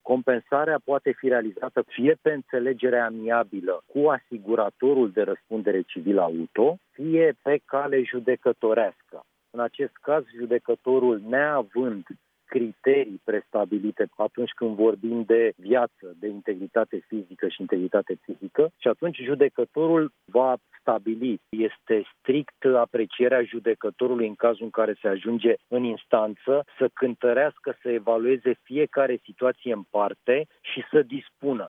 Compensarea poate fi realizată fie pe înțelegere amiabilă cu asiguratorul de răspundere civilă auto, fie pe cale judecătorească. În acest caz, judecătorul, neavând criterii prestabilite atunci când vorbim de viață, de integritate fizică și integritate psihică, și atunci judecătorul va stabili. Este strict aprecierea judecătorului în cazul în care se ajunge în instanță să cântărească, să evalueze fiecare situație în parte și să dispună.